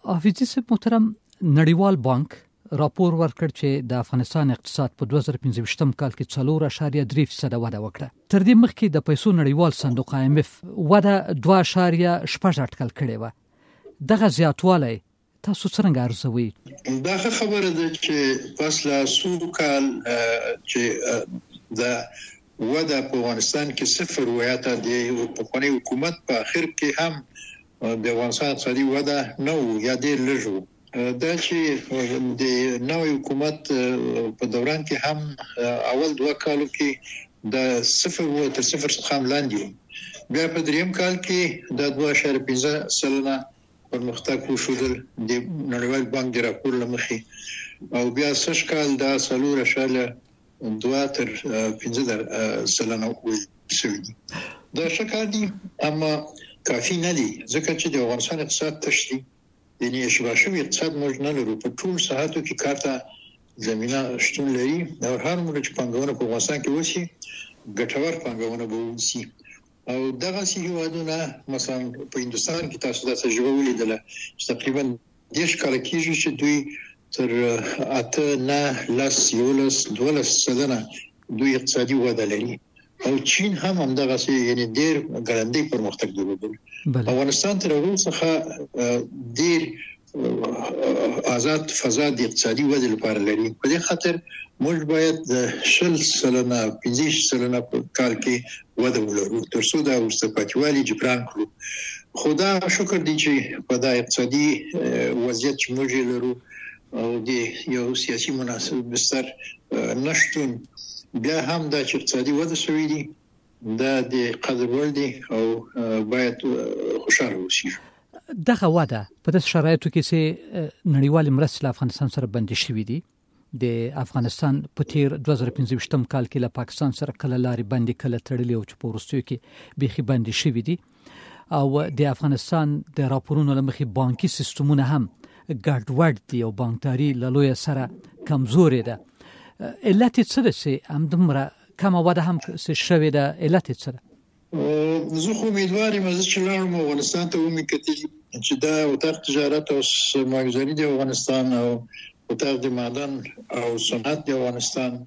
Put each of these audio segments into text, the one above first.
حافظي صاحب محترم، نړیوال بانک راپور ورکړ چې د افغانستان اقتصاد په 2015 کال کې 4.3% وده وکړه. تر دې مخکې د پیسو نړیوال صندوق IMF وده 2.8% کړې و. دغه زیاتوالی تاسو څنګه ارزوئ؟ دا خبره ده چې پس لا سو کال چې د وده په افغانستان کې صفر ویاته د حکومت حکومت په اخر کې هم د افغانستان اقتصادي وده نو یا ډېر لږ و. دا چې د نوې حکومت په دوران کې هم اول 2 کالو کې د صفر و تر صفر څخه لاندې، بیا په دریم کال کې د 2.5% پرمختګ وشول د نړیوال بانک د راپور لمخې، او بیا سږ کال د 4.2 تر 15% وشول. دا ښه کار دی، اما کافي نه دی، ځکه چې د افغانستان اقتصاد تشدي یعنی شباشوي اقتصاد موږ نه لرو. په ټول ساحاتو کې کارته زمينه شتون لري، او هر موږ چې پنګونه په افغانستان کې وشي ګټور پنګونه به وشي. او دغه هیوادونه مثلا په هندستان کې تاسو د تجربه ولیدله چې تقریبا 10 کال کېږي چې دوی تر 8 دوی اقتصادي وده لري، او چین هم همدغه سي یعنی ډېر ګړندی پرمختګ درلود. افغانستان تر اوسه څخه ډېر آزاد فضا د اقتصادي وده لپاره لري. په دې خاطر موږ باید 15% په کال کې وده ولرو تر څو دا ورستپاتوالي جبران کړو. خدا شکر دی چې په دا اقتصادي وضعیت چې موږ لرو او د یو سیاسي مناسب بستر نشټون، بیا هم دا چې اقتصادي وده شوې دي دا د قدر وړ دي او باید خوشاله اوسئ. دغه وده په داسې شرایطو کې چې نړیوال مرستې له افغانستان سره بندي شوې دي. د افغانستان په تیر 2015 کال کې له پاکستان سره کله لارې بندي کله تړلې او چې په وروستیو کې بيخي بندي شوې دي، او د افغانستان د راپورونو لمخې بانکي سیستمونه هم ګډوډ دي او بانکداري له لوی سره کمزورې ده. علت څه ده چې همدومره کمه وده هم شوې ده؟ علت څه ده؟ زه خو امیدوار یم چې لاړم افغانستان ته ومې کتلې چې دا اتاق تجارت او سرمایه‌ګذاري د افغانستان او اتاق د معدن او صنعت د افغانستان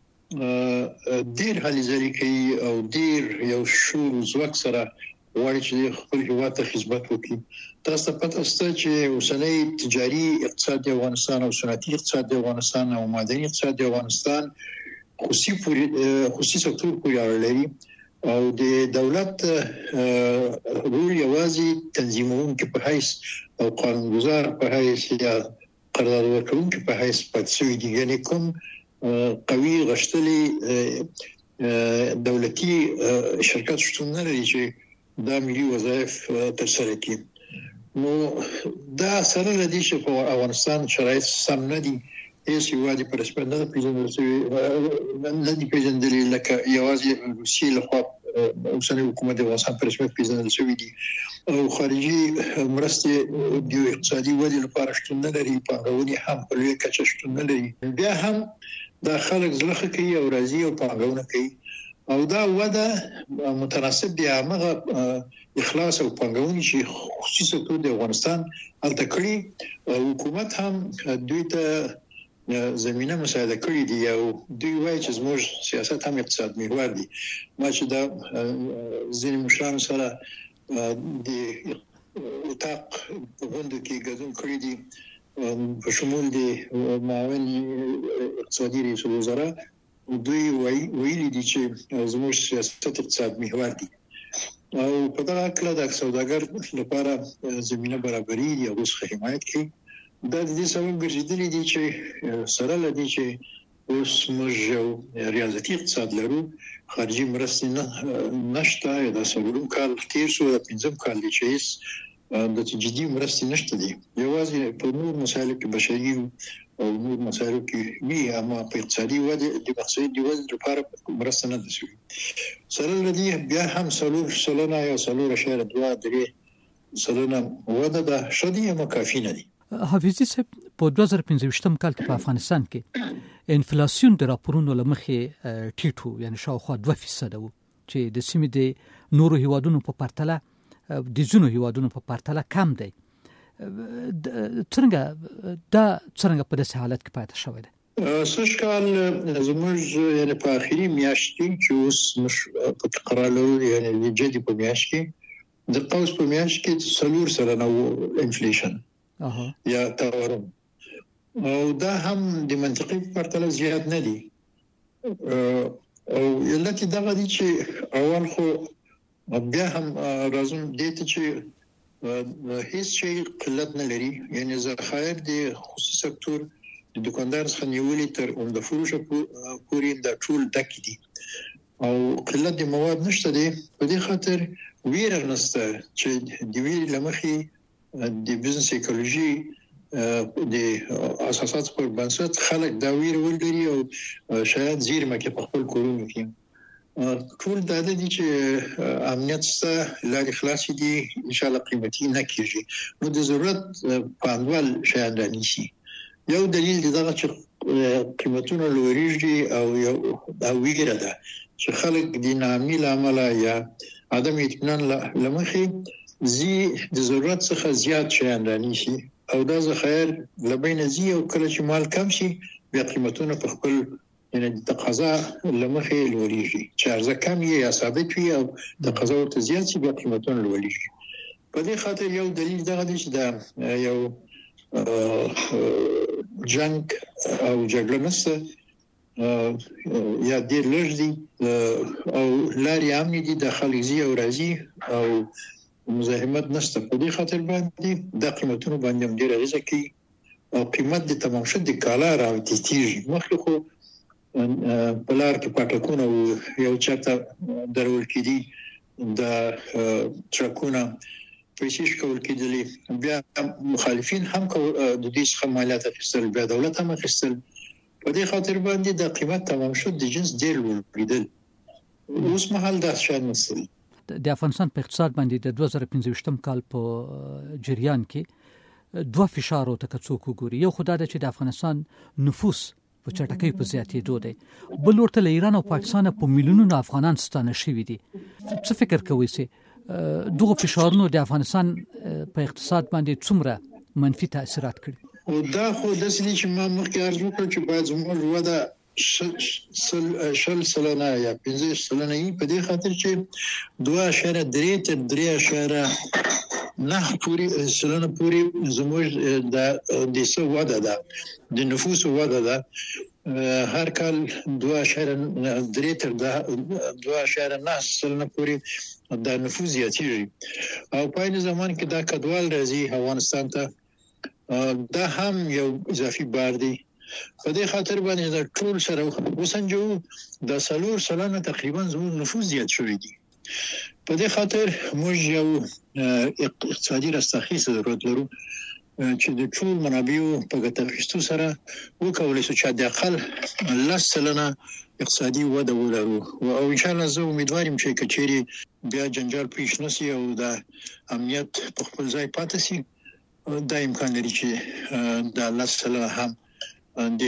ډېر هلې ځلې کوي او ډېر یو شور ځواک سره غواړي چې خپل هیواد ته خدمت وکړي. تاسو ته پته شته چې اوسنۍ تجاري اقتصاد د افغانستان او صنعتي اقتصاد د افغانستان او معدني اقتصاد د افغانستان خصوصي سکتور پورې اړه لري، او د دولت رول یوازې تنظیمونکو په حیث او قانونګذار په حیث یا قرارداد ورکوونکو په حیث پاتې شوی دی. یعنی کوم قوي غشتلي دولتي شرکت شتون نه لري چې دا ملي وظایف ترسره کړي. نو دا سره لدی چې په افغانستان شرایط سم نه دي، هیڅ یوازې پر رسمیت نه پیژندل شوی، نه دي پیژندل لکه یوازې روسیې لخوا اوسنۍ حکومت د افغانستان پر رسمیت پیژندل شوی دي، او خارجي مرستې د اقتصادي ودې لپاره شتون نه لري، پانګونې هم په لویه کچه شتون نه لري. بیا هم دا خلک زلخه کوي او راځي او پانګونه کوي، او دا وده متناسب دی هغه اخلاص او پانګونې چې خصوصي سکتور د افغانستان الته کړی. حکومت هم دوی ته زمينه مساعده کړې دي، او دوی وایي چې زموږ سیاست هم اقتصاد محور دی. ما چې دا ځینې مشران سره د اتاق غونډه کې ګډون کړی دي په شمول د معاون اقتصادي رئیس الوزرا، دوی ویلي دي چې زموږ سیاست اقتصاد محور دی، او په دغه کله د سوداګر لپاره زمينه برابرۍ دي او څخه حمایت کوي. دا د دې سبب ګرځیدلی دي چې سره لدی چې اوس موږ ریاضتي اقتصاد لرو، خارجي مرستې نشته. دا څلورم کال تیر شو، د پنځم کال دی چې د جدي مرستې نشته دي، یوازې په نور مسایلو کې بشري او نور مسایلو کې وی، اما په اقتصادي وده د اقتصادي وده لپاره مرسته نه ده شوې. سره لدی بیا هم 3% یا 3.2% وده ده شدي، اما کافي نه دي. حافظي صاحب، په 2015 کال کې په افغانستان کې انفلاسیون د راپورونو لمخې ټیټو، یعنی شاوخوا 2% وو، چې د سیمې د نورو هیوادونو په پرتله د ځینو هیوادونو په پرتله کم دی. څنګه په داسې حالت کې پاتې شوی دی؟ سږ کال زموږ یعنې په آخري میاشت کې چې اوس موږ په قرار لرو یعنې د جدي په میاشت کې د قوس په میاشت کې 4% انفلیشن یا تورم او دا هم د منطقي په پرتله زیات نه دي او علت دغه دي چې اول خو بیا هم راځم دې ته چې هیڅ شي قلت نه لري یعنې ذخایر د خصوصي سکتور د دکاندار څخه نیولې تر عمده فروشه پورې دا ټول ډک دي او قلت د مواد نشته دي په دې خاطر ویره نشته چې د ویرې لمخې د بزنس ایکولوژي د اساسات پر بنسټ خلک دا ویره ولري او شاید زیرمه کې په خپل کورونو کې ټول دا دي چې امنیت سره لارې خلاص دي ان شاء الله قیمتي نه کیږي نو د ضرورت پاندوال شاید رانیشي یو دلیل دی دا چې قیمتونه لوړیږي او یو ویره ده چې خلک د ناامنۍ لامل یا عدم اطمینان لمخې زی د ضرورت څخه زیات شیان رانیشي او دا ذخایر لبین زی او کله چې مال کم شي بیا قیمتونه په خپل یعنی د تقاضا لمخې لوړیږي چې عرضه کم یا ثابت وي او تقاضا ورته زیات شي بیا قیمتونه لوړیږي په دې خاطر یو دلیل دغه دی چې دا یو جنگ او جګړه نشته یا ډېر لږ دي او لارې امنې دي د خلک زی او راځي او مزاحمت نشته په دې خاطر باندې د قیمتونو باندې ډېر اغیزه کوي او قیمت د تمام شد د کالا راوتیږي مخکې خو په لار کې پټکونه یو چاته درول کېدي د ټرکونه پیسې شکول کېدلې بیا مخالفین هم د دې څخه مالیات اخیستل بیا دولت هم اخیستل په دې خاطر باندې د قیمت تمام شد د جنس ډېر لوړېدل اوس مهال دا شان نشي د افغانستان په اقتصاد باندې د 2015 کال په جریان کې دوه فشارو ته څوک وګوري یو خدای د چې د افغانستان نفوس په چټکۍ په زیاتېدو دی بل ورته له ایران او پاکستان په میلیونونو افغانان ستانه شوي دي څه فکر کوئ چې دغه فشارونو د افغانستان په اقتصاد باندې څومره منفي تاثیرات کړي او دا خو د سړي چې ما مخکې عرض وکړ چې باید زموږ وده شل سلنه یا 15 سلنه په دې خاطر چې 2.3 تر 3.9 پورې سلنه پورې زموږ د څه وده ده د نفوس وده ده هر کال 2.3 تر 2.9 سلنه پورې د نفوس زیاتېږي او په این زمان کې دا کډوال راځي افغانستان ته دا هم یو اضافي بار دی په دې خاطر باندې دا ټول سره وسنجو د 4 سلنه تقریبا زموږ نفوس زیات شوی دی په دې خاطر موږ یو اقتصادي رستاخیز ضرورت لرو چې د ټول منابعو په ګټه اخیستو سره وکولای شو چې د اقل 10 سلنه اقتصادي وده ولرو او ان شاء الله زه امیدوار یم چې کچېری بیا جنجال پیښ نشي او د امنیت په خپل ځای پاتې شي دا امکان لري چې د 10 سلنه هم د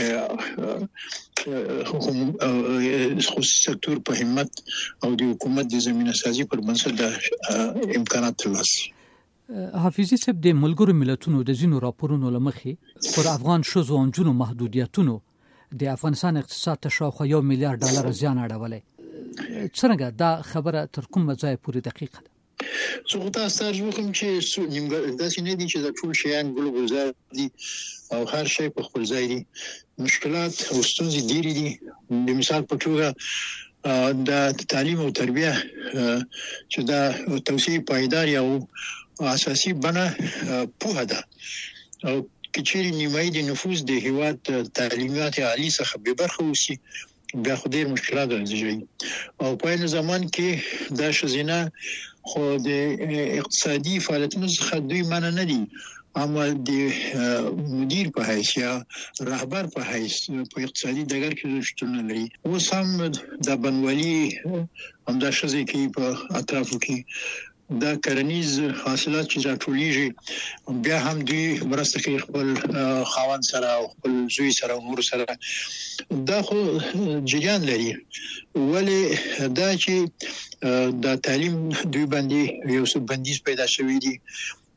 خصوصي سکتور په همت او د حکومت د زمينه سازي پر بنسټ د امکانات ترلاسه حافظي صاحب د ملګرو ملتونو د زینو راپورونو لمخې پر افغان شوزو او جنو محدودیتونو د افغانستان اقتصاد ته شاوخوا $1 میلیارډ زیان اړولې څنګه دا خبره تر کومه ځای پورې دقیقه ده زه تاسو ته کوم چې داسې نه دي چې د ټول شیان ګلوبل دي او هر شی په خپل ځای دي مشکلات او ستونزې ډېرې دي د مثال په توګه د تعلیم او تربیه چې دا توسعه پایدار او اساسي بنه په ده او کچېری نیمایي د نفوس د هیواد تعلیمات عالی څخه به برخه وسی بیا خو ډېر مشکلات راځي او په این زمان کې دا شزینه خو د اقتصادي فعالیتونو څخه دوی معنی نه دي اما د مدیر په حیث یا رهبر په حیث په اقتصادي ډګر کې شتون لري اوس هم د بنوالي همدا شزې کې په اطرافو کې دا کرنیز حاصلات چې راټولېږي بیا هم دوی مرسته کوي خپل خاوند سره او خپل زوی سره او مور سره دا خو جریان لري ولی دا چې د تعلیم دوی باندې یو څه بندیز پیدا شوی دی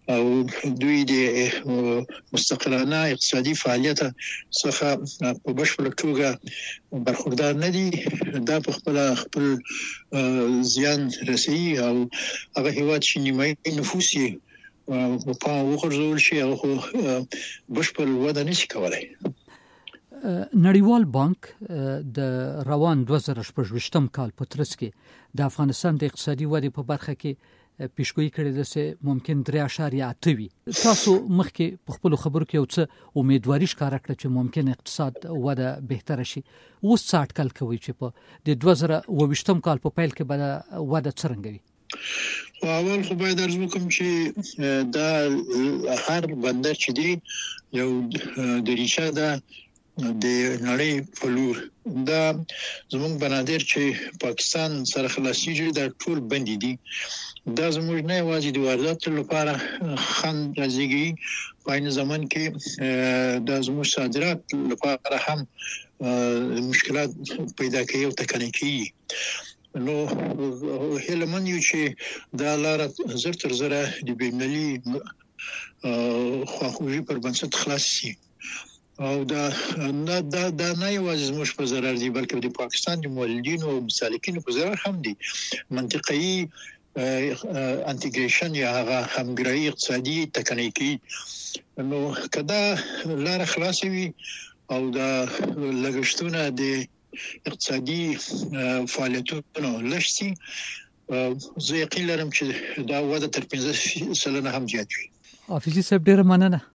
او دوی د مستقلانه اقتصادي فعالیت څخه په بشپړ توګه برخوردار نه دي. دا په خپل زیان رسي او هغه هیواد چې نیمایي نفوس یې په وګرځول شي او بشپړ وده نشي کولای. نړیوال بانک د روان 2018 کال په ترڅ کې د افغانستان د اقتصادي ودې په برخه کې پیشګویي کړې ده چې ممکن 3.8 وي. تاسو مخکې په خپل خبرو کې یو څه امیدواري ښکاره کړه چې ممکن اقتصاد وده بهتره شي. اوس څه اټکل کوي چې په د 2022 کال په پیل کې به وده څرنګه وي؟ اول خو باید درځو کوم چې دا هر بندر چې دی یو د ریشه ده د نړۍ په لور. دا زموږ بنادر چې پاکستان سره خلاصيږي دا ټول بندي دي. دا زموږ نه یوازې د وارداتو لپاره خنډ راځي، په عین زمان کې دا زموږ صادرات لپاره هم مشکلات پیدا کوي او تکنه کوي. نو هلمن یو چې دا لار زر تر زره د بینالي خواخوږي پر بنسټ خلاص شي او دا نه یوازې زموږ په ضرر دي بلکې د پاکستان د مولدینو او مسالکینو په ضرر هم دي. منطقي انټیګریشن یا هغه همګرایي اقتصادي تکنیکی نو کدا لار خلاصوي او دا لګښتونه د اقتصادي فعالیتونو لشتي زه یقین لرم چې دا وده تر 15% هم زیات وي. حافظي صاحب ډېر مننه.